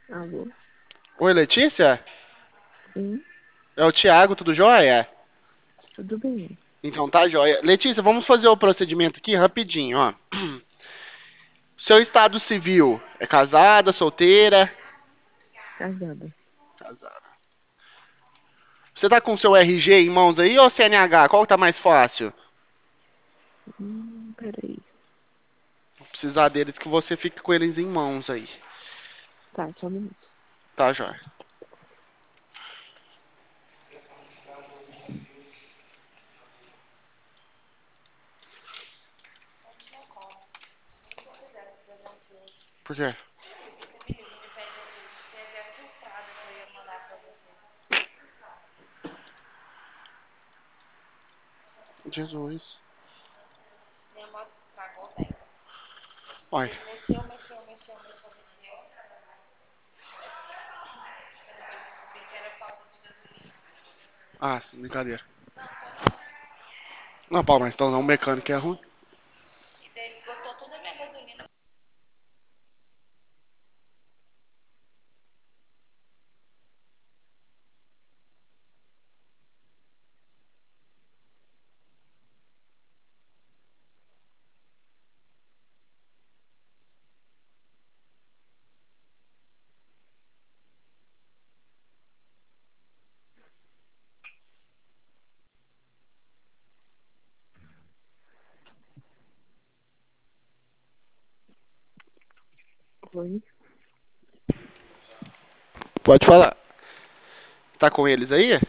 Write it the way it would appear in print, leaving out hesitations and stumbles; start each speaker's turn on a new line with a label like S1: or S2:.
S1: Alô?
S2: Oi, Letícia?
S1: Sim,
S2: É o Thiago, tudo jóia?
S1: tudo bem.
S2: Então tá jóia. Letícia, vamos fazer o procedimento aqui rapidinho, ó. Seu estado civil é casada, solteira?
S1: Casada.
S2: Casada. Você tá com seu RG em mãos aí ou CNH? Qual que tá mais fácil?
S1: Peraí.
S2: Vou precisar deles que você fique com eles em mãos aí.
S1: Tá, só um minuto.
S2: Tá jóia. Por quê? Jesus. Olha. Ah, sim, brincadeira. Não, Paulo, mas então não, o mecânico é ruim.
S1: Oi?
S2: Pode falar. Tá com eles aí?